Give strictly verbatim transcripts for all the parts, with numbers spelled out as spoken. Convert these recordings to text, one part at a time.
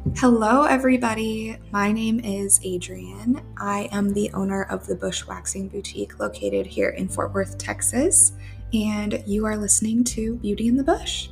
Hello, everybody. My name is Adrienne. I am the owner of the Bush Waxing Boutique located here in Fort Worth, Texas, and you are listening to Beauty in the Bush.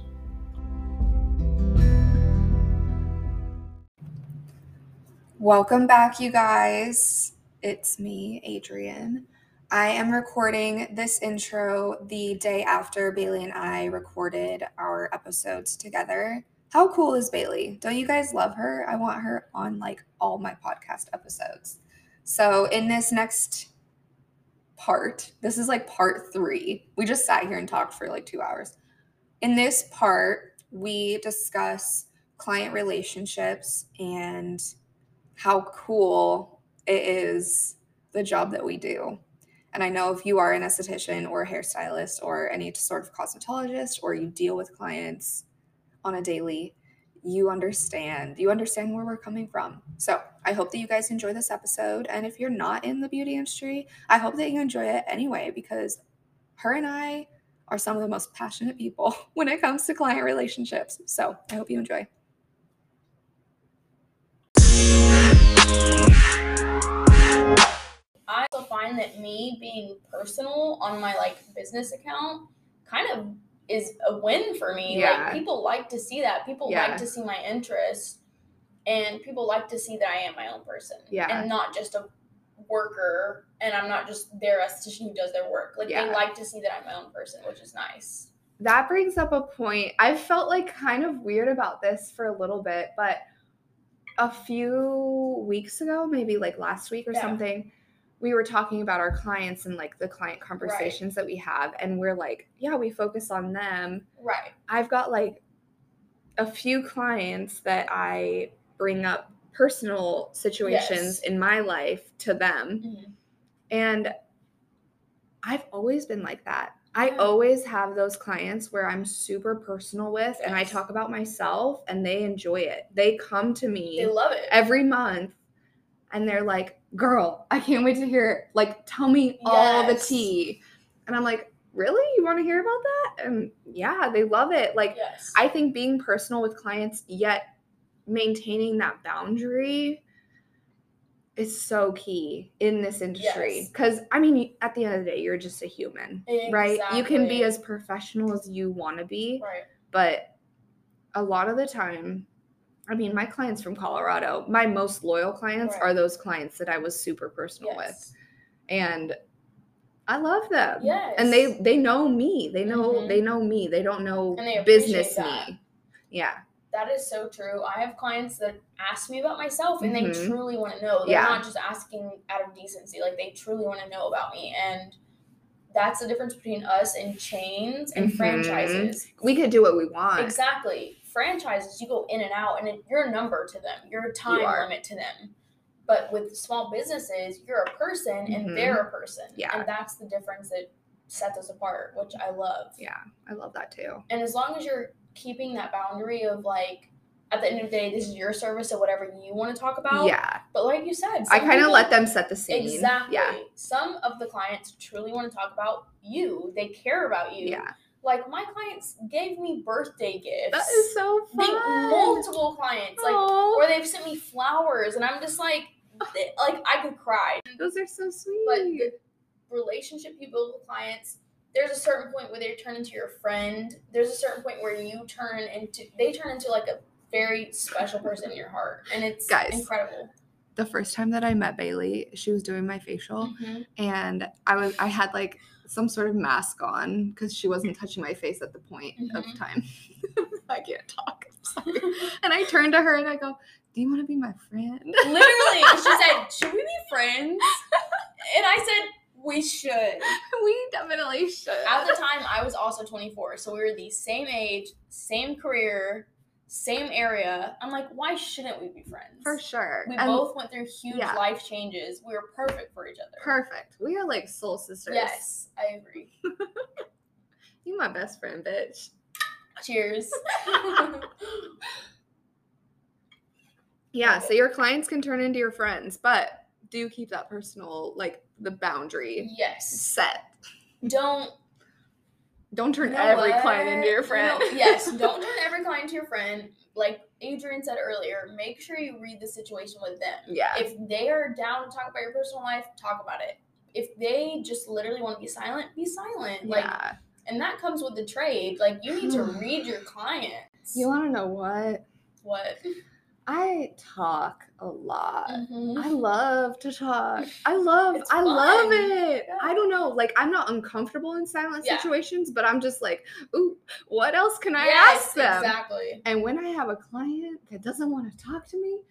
Welcome back, you guys. It's me, Adrienne. I am recording this intro the day after Bailey and I recorded our episodes together. How cool is Bailey? Don't you guys love her? I want her on like all my podcast episodes. So in this next part, this is like part three. We just sat here and talked for like two hours. In this part, we discuss client relationships and how cool it is, the job that we do. And I know if you are an esthetician or a hairstylist or any sort of cosmetologist, or you deal with clients on a daily, you understand. You understand where we're coming from. So I hope that you guys enjoy this episode. And if you're not in the beauty industry, I hope that you enjoy it anyway, because her and I are some of the most passionate people when it comes to client relationships. So I hope you enjoy. I also find that me being personal on my like business account kind of is a win for me. Yeah. Like people like to see that. People Yeah. like to see my interests, and people like to see that I am my own person. Yeah. And not just a worker, and I'm not just their esthetician who does their work. Like Yeah. they like to see that I'm my own person, which is nice. That brings up a point. I felt like kind of weird about this for a little bit, but a few weeks ago, maybe like last week or Yeah. something, we were talking about our clients and like the client conversations that we have. And we're like, yeah, we focus on them. Right. I've got like a few clients that I bring up personal situations Yes. in my life to them. Mm-hmm. And I've always been like that. I Yeah. always have those clients where I'm super personal with, Yes. and I talk about myself, and they enjoy it. They come to me They love it. every month, and they're like, girl, I can't wait to hear, like, tell me all the Yes. tea. And I'm like, really? You want to hear about that? And yeah, they love it. Like, Yes. I think being personal with clients, yet maintaining that boundary is so key in this industry. Yes. Because, I mean, at the end of the day, you're just a human, right? You can be Exactly. as professional as you want to be, Right. but a lot of the time, I mean, my clients from Colorado, my most loyal clients Right. are those clients that I was super personal with. Yes. And I love them. Yes. And they they know me. They know Mhm. they know me. They don't know And they business appreciate that. me. Yeah. That is so true. I have clients that ask me about myself, and Mhm. they truly want to know. They're Yeah. not just asking out of decency. Like, they truly want to know about me. And that's the difference between us and chains and Mhm. franchises. We could do what we want. Exactly. Franchises, you go in and out, and it, you're a number to them. You're a time You are. limit to them. But with small businesses, you're a person, and Mhm. they're a person. Yeah. And that's the difference that sets us apart, which I love. Yeah, I love that too. And as long as you're keeping that boundary of, like, at the end of the day, this is your service, so whatever you want to talk about. Yeah. But like you said, I some kind of people- let them set the scene. Exactly. Yeah. Some of the clients truly want to talk about you. They care about you. Yeah. Like, my clients gave me birthday gifts. That is so fun. Like, multiple clients. Like, Aw. or they've sent me flowers, and I'm just like, they, like, I could cry. Those are so sweet. But the relationship you build with clients, there's a certain point where they turn into your friend. There's a certain point where you turn into, they turn into like a very special person in your heart. And it's Guys. incredible. The first time that I met Bailey, she was doing my facial, Mm-hmm. and I was I had like some sort of mask on because she wasn't touching my face at the point Mhm. of time. I can't talk. I'm sorry. And I turned to her and I go, "Do you want to be my friend?" Literally, she said, "Should we be friends?" And I said, "We should." We definitely should. At the time, I was also twenty-four, so we were the same age, same career, same area. I'm like, why shouldn't we be friends? For sure. We And both went through huge yeah. life changes. We were perfect for each other. perfect. We are like soul sisters. Yes, I agree. You my best friend, bitch. Cheers. Yeah, Love so it. your clients can turn into your friends, but do keep that personal, like the boundary Yes. set. Don't Don't turn You know every what? client into your You friend. know- yes, don't turn every client into your friend. Like Adrian said earlier, make sure you read the situation with them. Yeah. If they are down to talk about your personal life, talk about it. If they just literally want to be silent, be silent. Like, Yeah. and that comes with the trade. Like, you need to read your clients. You want to know what? What? I talk a lot. Mm-hmm. I love to talk. I love, It's I fun. love it. Yeah. I don't know. Like, I'm not uncomfortable in silent Yeah. situations, but I'm just like, ooh, what else can I yes, ask them? Exactly. And when I have a client that doesn't want to talk to me,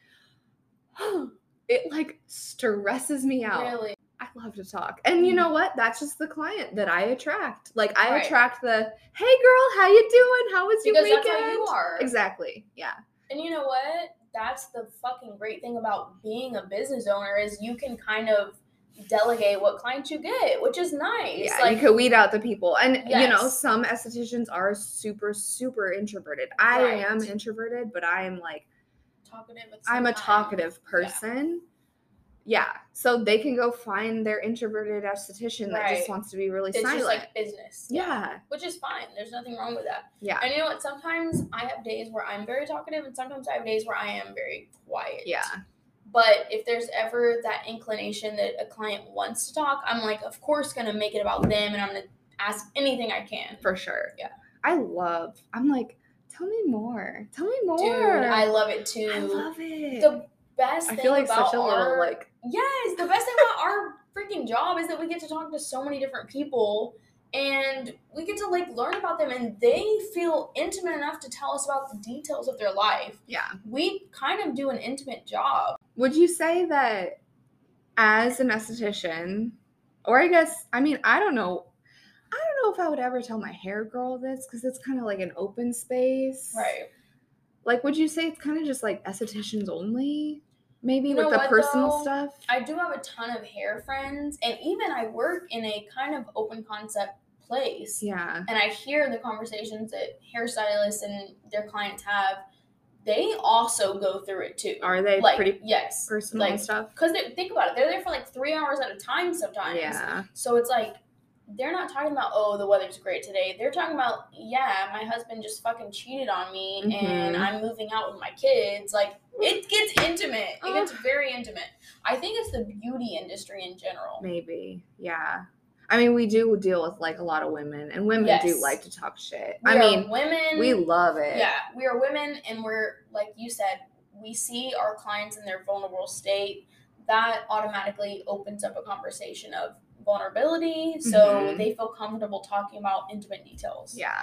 it like stresses me out. Really? I love to talk. And you know what? That's just the client that I attract. Like, I Right. attract the, hey girl, how you doing? How was your Because weekend? that's how you are. Exactly. Yeah. And you know what? That's the fucking great thing about being a business owner is you can kind of delegate what clients you get, which is nice. Yeah, like, you can weed out the people. And, yes. you know, some estheticians are super, super introverted. I Right. am introverted, but I am like, talkative at I'm a some time. talkative person. Yeah. yeah. So they can go find their introverted esthetician Right. that just wants to be really it's silent. It's just like business. Yeah. Which is fine. There's nothing wrong with that. Yeah. And you know what? Sometimes I have days where I'm very talkative and sometimes I have days where I am very quiet. Yeah. But if there's ever that inclination that a client wants to talk, I'm like, of course, going to make it about them and I'm going to ask anything I can. For sure. Yeah. I love, I'm like, tell me more. Tell me more. Dude, I love it too. I love it. The best I thing feel like about such a our, little, like. Yes, the best thing about our freaking job is that we get to talk to so many different people and we get to like learn about them and they feel intimate enough to tell us about the details of their life. Yeah. We kind of do an intimate job. Would you say that as an esthetician, or I guess, I mean, I don't know, I don't know if I would ever tell my hair girl this because it's kind of like an open space. Right. Like, would you say it's kind of just like estheticians only? Maybe You with know the what, personal though? stuff? I do have a ton of hair friends, and even I work in a kind of open concept place. Yeah. And I hear the conversations that hairstylists and their clients have. They also go through it too. Are they like, pretty yes, personal like, and stuff? Because think about it, they're there for like three hours at a time sometimes. Yeah. So it's like they're not talking about, oh, the weather's great today. They're talking about, yeah, my husband just fucking cheated on me Mm-hmm. and I'm moving out with my kids. Like, it gets intimate. It gets very intimate. I think it's the beauty industry in general. Maybe. Yeah. I mean, we do deal with like a lot of women, and women Yes. do like to talk shit. We I are mean, women. we love it. Yeah, we are women, and we're, like you said, we see our clients in their vulnerable state. That automatically opens up a conversation of vulnerability, so Mhm. they feel comfortable talking about intimate details. Yeah.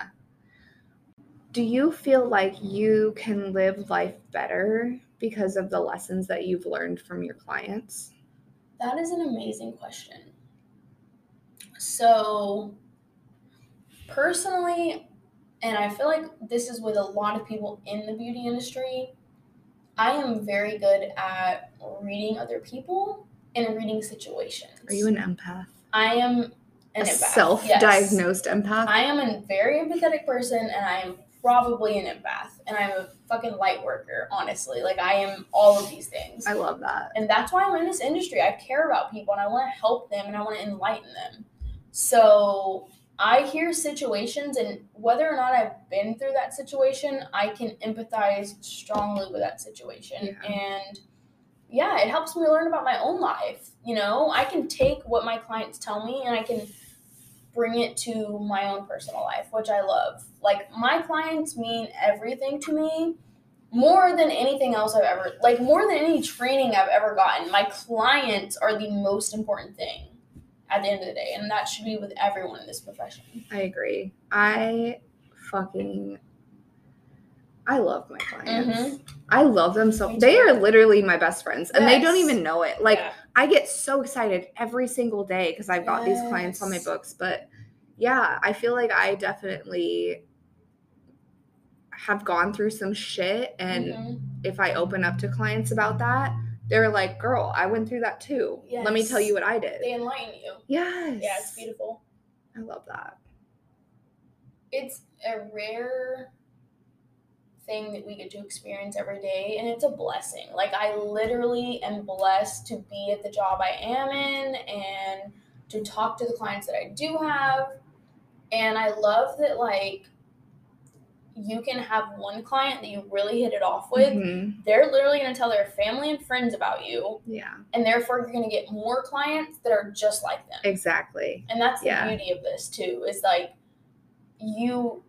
Do you feel like you can live life better because of the lessons that you've learned from your clients? That is an amazing question. So, personally, and I feel like this is with a lot of people in the beauty industry, I am very good at reading other people and reading situations. Are you an empath? I am an a empath. self-diagnosed yes. empath? I am a very empathetic person, and I am probably an empath. And I'm a fucking light worker, honestly. Like, I am all of these things. I love that. And that's why I'm in this industry. I care about people, and I want to help them, and I want to enlighten them. So I hear situations, and whether or not I've been through that situation, I can empathize strongly with that situation. Yeah. And yeah, it helps me learn about my own life. You know, I can take what my clients tell me and I can bring it to my own personal life, which I love. Like, my clients mean everything to me, more than anything else I've ever, like, more than any training I've ever gotten. My clients are the most important thing at the end of the day, and that should be with everyone in this profession. I agree. I fucking, I love my clients. Mm-hmm. I love them so. Me They too. are literally my best friends, and they don't Yes. even know it. Like, Yeah. I get so excited every single day because I've got these clients on my Yes. books. But yeah, I feel like I definitely have gone through some shit, and Mm-hmm. if I open up to clients about that, they're like, girl, I went through that too. Let me Yes. tell you what I did. They enlighten you. Yes. Yeah, it's beautiful. I love that. It's a rare thing that we get to experience every day, and it's a blessing. Like, I literally am blessed to be at the job I am in and to talk to the clients that I do have. And I love that, like, you can have one client that you really hit it off with. Mhm. They're literally going to tell their family and friends about you. Yeah. And therefore, you're going to get more clients that are just like them. Exactly. And that's the Yeah. beauty of this, too, is, like, you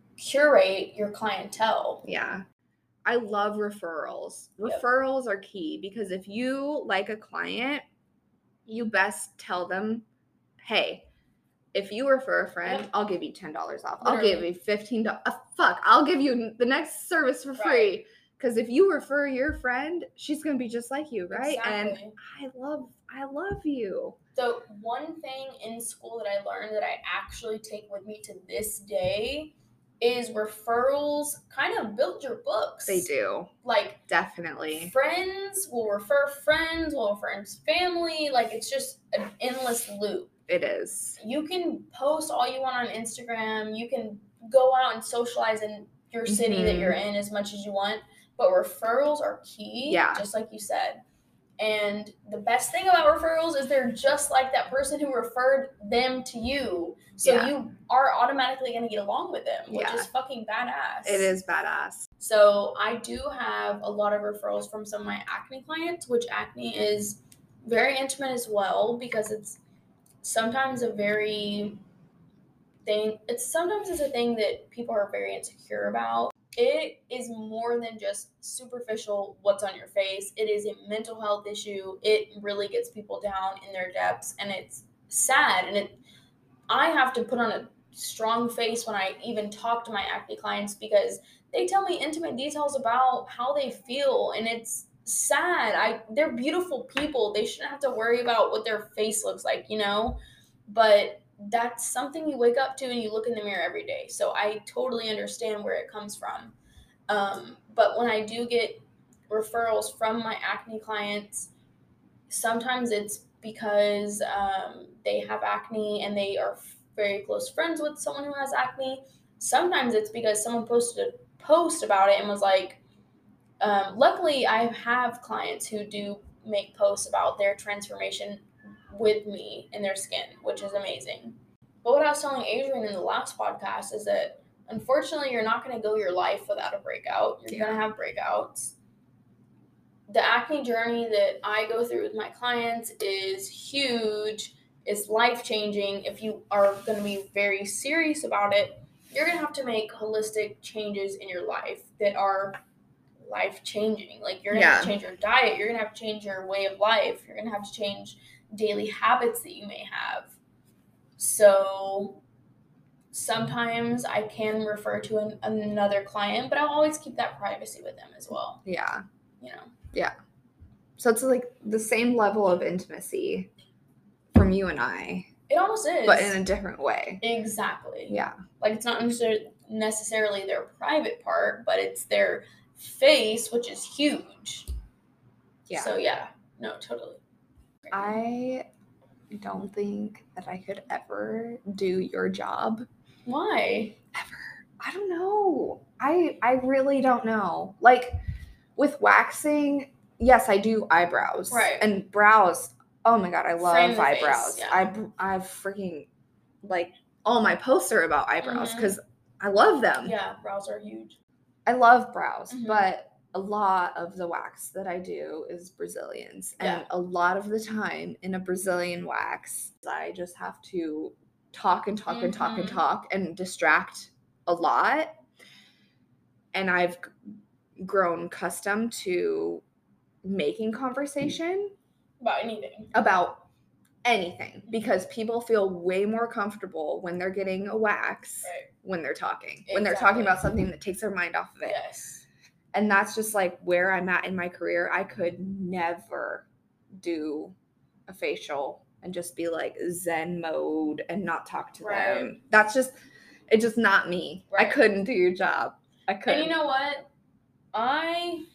curate your clientele. Yeah. I love referrals. Yep. Referrals are key because if you like a client, you best tell them, hey, if you refer a friend, Yep. I'll give you ten dollars off. Literally. I'll give you fifteen dollars. Uh, fuck, I'll give you the next service for free. Because if you refer your friend, she's going to be just like you, right? Exactly. And I love, I love you. So one thing in school that I learned that I actually take with me to this day is referrals kind of build your books. They do. Like, definitely. Friends will refer friends, will refer friends' family. Like, it's just an endless loop. It is. You can post all you want on Instagram. You can go out and socialize in your city Mhm. that you're in as much as you want. But referrals are key, Yeah. just like you said. And the best thing about referrals is they're just like that person who referred them to you. So Yeah. you are automatically going to get along with them, which Yeah. is fucking badass. It is badass. So I do have a lot of referrals from some of my acne clients, which acne is very intimate as well because it's sometimes a very thing. It's sometimes it's a thing that people are very insecure about. It is more than just superficial what's on your face. It is a mental health issue. It really gets people down in their depths, and it's sad. And it, I have to put on a strong face when I even talk to my acne clients because they tell me intimate details about how they feel, and it's sad. I they're beautiful people. They shouldn't have to worry about what their face looks like, you know? But that's something you wake up to and you look in the mirror every day. So I totally understand where it comes from. Um, but when I do get referrals from my acne clients, sometimes it's because um, they have acne and they are very close friends with someone who has acne. Sometimes it's because someone posted a post about it and was like, um, luckily I have clients who do make posts about their transformation with me in their skin, which is amazing. But what I was telling Adrian in the last podcast is that unfortunately you're not going to go your life without a breakout. You're Yeah. going to have breakouts. The acne journey that I go through with my clients is huge. It's life-changing. If you are going to be very serious about it, you're going to have to make holistic changes in your life that are life-changing. Like, you're going to Yeah. have to change your diet. You're going to have to change your way of life. You're going to have to change daily habits that you may have. So sometimes I can refer to an, another client, but I'll always keep that privacy with them as well. Yeah. You know? Yeah. So it's like the same level of intimacy from you and I, It almost is. but in a different way. Exactly. Yeah. Like, it's not necessarily necessarily their private part, but it's their face, which is huge. Yeah. So, yeah. No, totally. I don't think that I could ever do your job. Why? Ever. I don't know. I I really don't know. Like, with waxing, yes, I do eyebrows. Right. And brows. Oh my god, I love Frame the face, eyebrows. yeah. I I freaking like all my posts are about eyebrows Mhm. because I love them. Yeah, brows are huge. I love brows, Mhm. but a lot of the wax that I do is Brazilians. And Yeah. a lot of the time in a Brazilian wax, I just have to talk and talk and talk and Mhm. talk and distract a lot. And I've g- grown accustomed to making conversation About anything. about anything because people feel way more comfortable when they're getting a wax Right. when they're talking, when they're talking Exactly. about something that takes their mind off of it. Yes. And that's just like where I'm at in my career. I could never do a facial and just be like Zen mode and not talk to Right. them. That's just, it's just not me. I Right. couldn't do your job. I couldn't. And you know what? I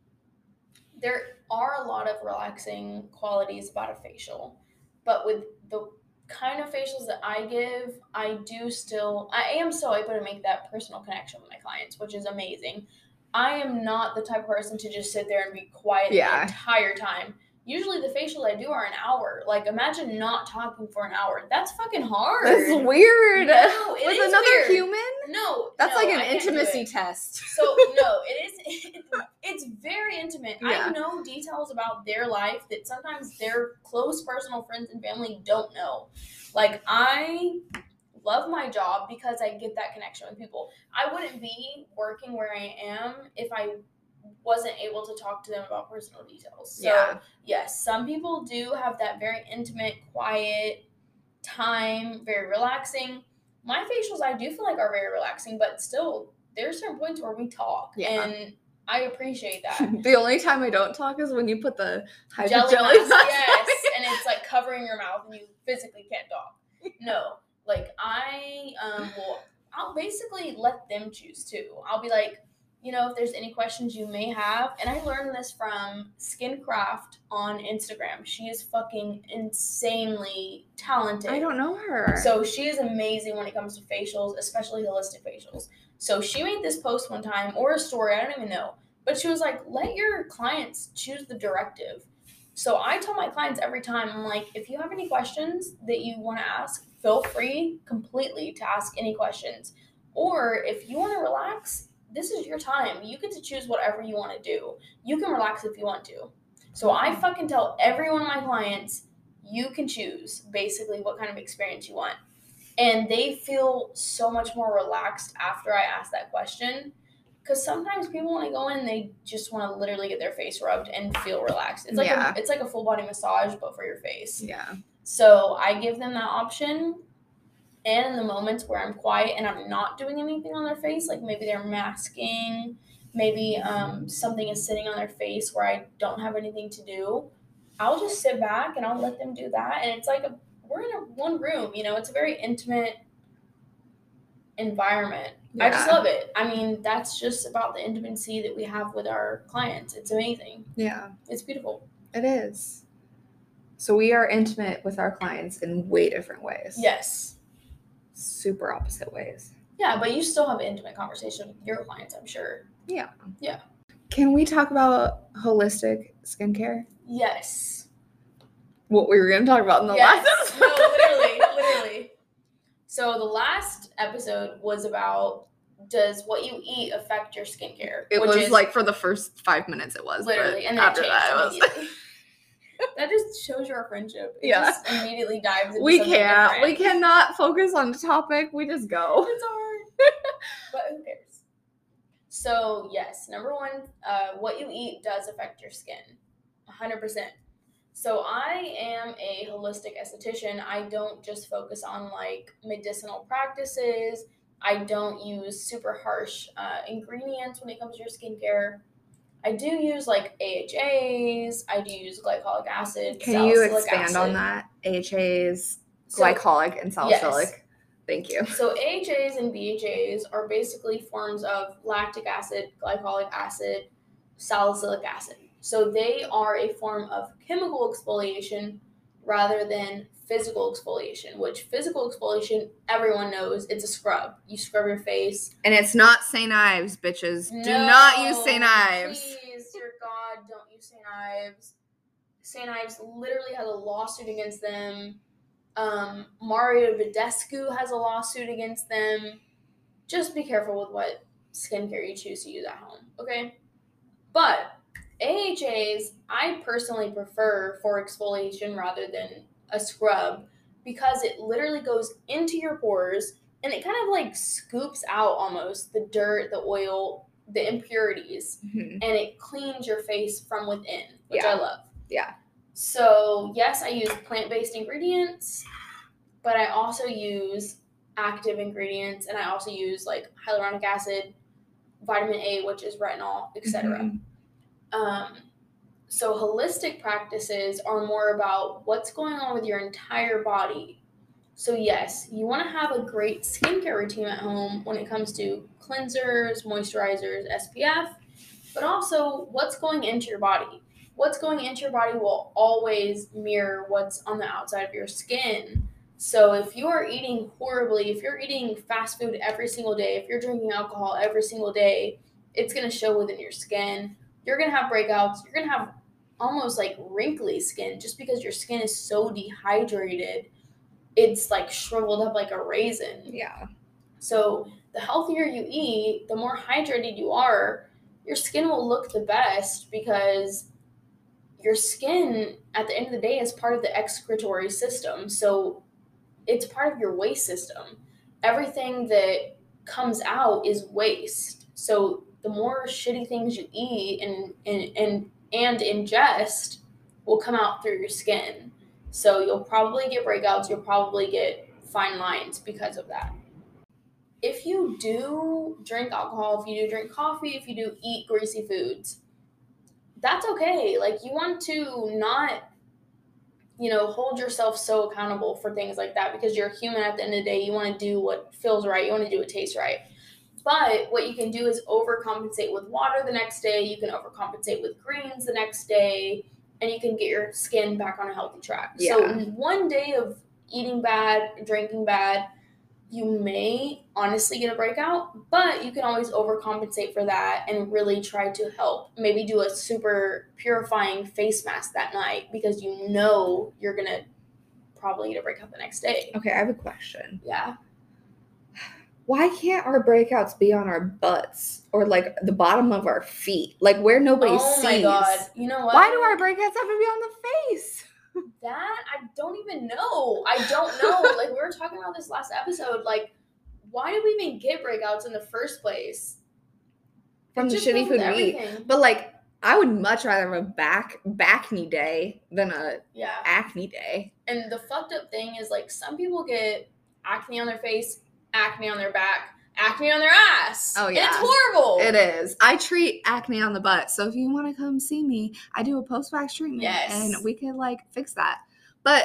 there are a lot of relaxing qualities about a facial, but with the kind of facials that I give, I do still I am still able to make that personal connection with my clients, which is amazing. I am not the type of person to just sit there and be quiet Yeah. the entire time. Usually the facials I do are an hour. Like, imagine not talking for an hour. That's fucking hard. That's weird. No, it With is another weird. human? No, That's no, like I an can't do intimacy it. test. So no, it is. It's very intimate. Yeah. I know details about their life that sometimes their close personal friends and family don't know. Like, I love my job because I get that connection with people. I wouldn't be working where I am if I wasn't able to talk to them about personal details. So Yeah. yes, some people do have that very intimate, quiet time, very relaxing. My facials, I do feel like are very relaxing, but still, there's certain points where we talk, Yeah. and I appreciate that. The only time I don't talk is when you put the Jelly, jelly mask, mask yes, and it's like covering your mouth, and you physically can't talk. No, like I um will, I'll basically let them choose too. I'll be like, you know, if there's any questions you may have, and I learned this from Skincraft on Instagram. She is fucking insanely talented. I don't know her. So she is amazing when it comes to facials, especially holistic facials. So she made this post one time, or a story, I don't even know, but she was like, let your clients choose the directive. So I tell my clients every time, I'm like, if you have any questions that you want to ask, feel free completely to ask any questions. Or if you want to relax, this is your time. You get to choose whatever you want to do. You can relax if you want to. So I fucking tell every one of my clients, you can choose basically what kind of experience you want. And they feel so much more relaxed after I ask that question. Because sometimes people, when they go in, they just want to literally get their face rubbed and feel relaxed. It's like Yeah. a, it's like a full body massage, but for your face. Yeah. So I give them that option. And in the moments where I'm quiet and I'm not doing anything on their face, like maybe they're masking, maybe um, something is sitting on their face where I don't have anything to do, I'll just sit back and I'll let them do that. And it's like, a, we're in a one room, you know, it's a very intimate environment. Yeah. I just love it. I mean, that's just about the intimacy that we have with our clients. It's amazing. Yeah. It's beautiful. It is. So we are intimate with our clients in way different ways. Yes. Super opposite ways. Yeah, but you still have an intimate conversation with your clients, I'm sure. Yeah. Yeah. Can we talk about holistic skincare? Yes. What we were going to talk about in the yes. last episode. No, literally, literally. So the last episode was about, does what you eat affect your skincare? It Which was is like for the first five minutes it was. literally, but and then after it changed that it was. immediately. That just shows your friendship. It Yeah. just immediately dives into We something can't. different. We cannot focus on the topic. We just go. It's hard. But who cares? So, yes, number one, uh, what you eat does affect your skin. one hundred percent. So, I am a holistic esthetician. I don't just focus on, like, medicinal practices. I don't use super harsh uh, ingredients when it comes to your skincare. I do use, like, A H As. I do use glycolic acid. Can you salicylic expand acid. on that? A H As, So- glycolic, and salicylic. Yes. Thank you. So A H As and B H As are basically forms of lactic acid, glycolic acid, salicylic acid. So they are a form of chemical exfoliation rather than physical exfoliation, which physical exfoliation, everyone knows, it's a scrub. You scrub your face. And it's not Saint Ives, bitches. Do No, not use Saint Ives. Please, dear God, don't use Saint Ives. Saint Ives literally has a lawsuit against them. Um, Mario Badescu has a lawsuit against them. Just be careful with what skincare you choose to use at home, okay? But A H As, I personally prefer for exfoliation rather than a scrub because it literally goes into your pores and it kind of like scoops out almost the dirt, the oil, the impurities, Mhm. and it cleans your face from within, which Yeah. I love. Yeah. So, yes, I use plant-based ingredients, but I also use active ingredients, and I also use, like, hyaluronic acid, vitamin A, which is retinol, et cetera. Mhm. Um, so, holistic practices are more about what's going on with your entire body. So, yes, you want to have a great skincare routine at home when it comes to cleansers, moisturizers, S P F, but also what's going into your body. What's going into your body will always mirror what's on the outside of your skin. So if you are eating horribly, if you're eating fast food every single day, if you're drinking alcohol every single day, it's going to show within your skin. You're going to have breakouts. You're going to have almost like wrinkly skin just because your skin is so dehydrated. It's like shriveled up like a raisin. Yeah. So the healthier you eat, the more hydrated you are, your skin will look the best because your skin, at the end of the day, is part of the excretory system. So it's part of your waste system. Everything that comes out is waste. So the more shitty things you eat and and and, and ingest will come out through your skin. So you'll probably get breakouts. You'll probably get fine lines because of that. If you do drink alcohol, if you do drink coffee, if you do eat greasy foods, that's okay. Like, you want to not, you know, hold yourself so accountable for things like that because you're human at the end of the day. You want to do what feels right. You want to do what tastes right. But what you can do is overcompensate with water the next day. You can overcompensate with greens the next day, and you can get your skin back on a healthy track. Yeah. So one day of eating bad, drinking bad, you may honestly get a breakout, but you can always overcompensate for that and really try to help. Maybe do a super purifying face mask that night because you know you're going to probably get a breakout the next day. Okay, I have a question. Yeah. Why can't our breakouts be on our butts or like the bottom of our feet? Like where nobody oh sees. Oh my God. You know what? Why do our breakouts have to be on the face? That, I don't even know. I don't know. Like, we were talking about this last episode. Like, why did we even get breakouts in the first place? From the shitty food we eat. But, like, I would much rather have a back, back-knee day than a yeah. acne day. And the fucked up thing is, like, some people get acne on their face, acne on their back, acne on their ass. Oh, yeah. And it's horrible. It is. I treat acne on the butt. So if you want to come see me, I do a post-wax treatment. Yes. And we can, like, fix that. But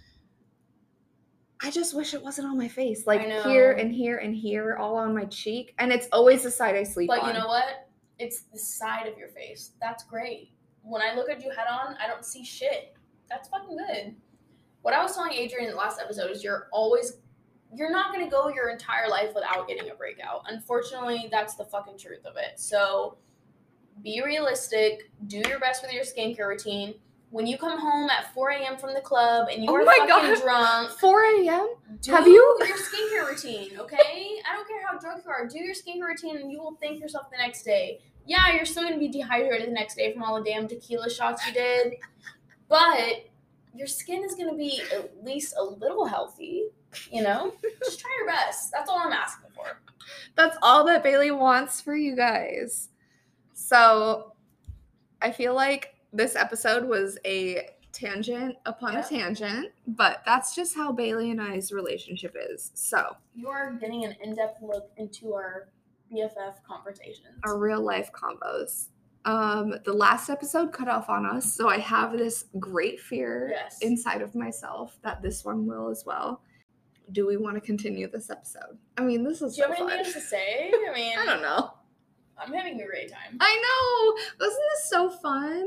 I just wish it wasn't on my face. Like, here and here and here, all on my cheek. And it's always the side I sleep but on. But you know what? It's the side of your face. That's great. When I look at you head on, I don't see shit. That's fucking good. What I was telling Adrian in the last episode is you're always... You're not going to go your entire life without getting a breakout. Unfortunately, that's the fucking truth of it. So be realistic. Do your best with your skincare routine. When you come home at four a.m. from the club and you oh are my fucking God. drunk. four a.m.? Do Have you? your skincare routine, okay? I don't care how drunk you are. Do your skincare routine and you will thank yourself the next day. Yeah, you're still going to be dehydrated the next day from all the damn tequila shots you did. But your skin is going to be at least a little healthy. You know, just try your best. That's all I'm asking for. That's all that Bailey wants for you guys. So I feel like this episode was a tangent upon yep. a tangent, but that's just how Bailey and I's relationship is. So you are getting an in-depth look into our B F F conversations, our real life combos. Um, the last episode cut off on us, so I have this great fear yes. inside of myself that this one will as well. Do we want to continue this episode? I mean, this is Do you so have anything fun. to say? I mean, I don't know. I'm having a great time. I know. Wasn't this so fun?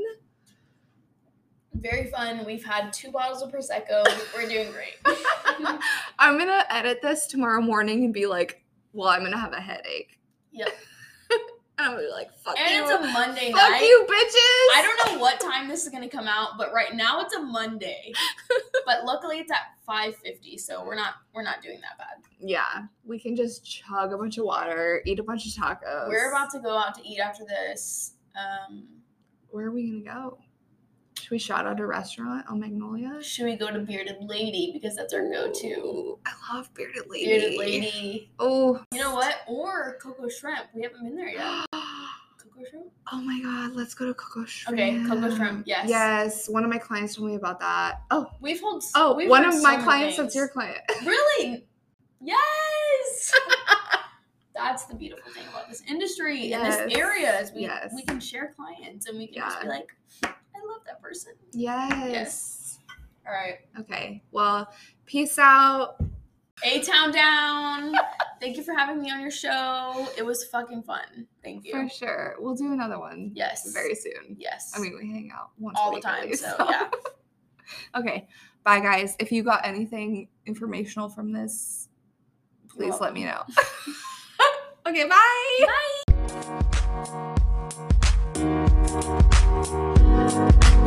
Very fun. We've had two bottles of Prosecco. We're doing great. I'm going to edit this tomorrow morning and be like, well, I'm going to have a headache. Yep. And I'm going to be like, fuck and you. And it's a Monday fuck night. Fuck you, bitches. I don't know what time this is going to come out, but right now it's a Monday. But luckily it's at five fifty, so we're not we're not doing that bad. Yeah. We can just chug a bunch of water, eat a bunch of tacos. We're about to go out to eat after this. Um, Where are we going to go? Should we shout out a restaurant on Magnolia? Should we go to Bearded Lady because that's our go-to? Ooh, I love Bearded Lady. Bearded Lady. Oh. You know what? Or Coco Shrimp. We haven't been there yet. Coco Shrimp? Oh my God, let's go to Coco Shrimp. Okay, Coco Shrimp, yes. Yes, one of my clients told me about that. Oh. We've held Oh, we've one of my so clients things. that's your client. Really? Yes! That's the beautiful thing about this industry yes. and this area is we, yes. we can share clients and we can yeah. just be like, I love that person. Yes. Yes. All right. Okay. Well, peace out. A-Town down. Thank you for having me on your show. It was fucking fun. Thank you. For sure. We'll do another one. Yes. Very soon. Yes. I mean, we hang out once all a week the time. at least, So, so yeah. Okay. Bye, guys. If you got anything informational from this, please let me know. Okay. Bye. Bye.